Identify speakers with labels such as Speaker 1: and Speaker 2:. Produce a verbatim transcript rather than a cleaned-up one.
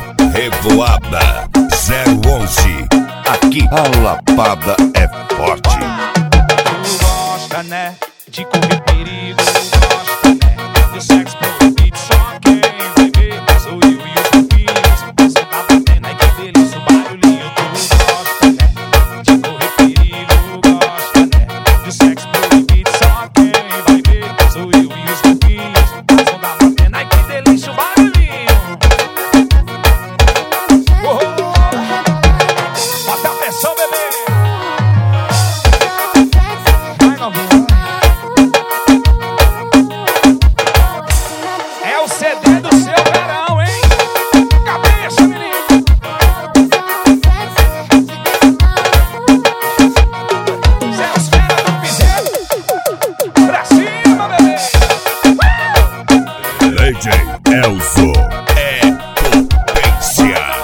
Speaker 1: Revoada zero onze. Aqui a lapada é forte.
Speaker 2: Tu gosta, né, de correr perigo. Gosta, né, do sexo proibido. Só quem vai ver sou eu e os filhos. O som tá batendo, ai que delícia, o barulhinho. Tu gosta, né, de correr perigo. Gosta, né, do sexo proibido. Só quem vai ver sou eu e os filhos. O som tá batendo, ai que delícia, o barulhinho. Bota a pressão, bebê. É o C D do seu verão, hein? Cabeça, menino. Seus feras do piseiro. Pra cima, bebê.
Speaker 1: D J Elzo é potência.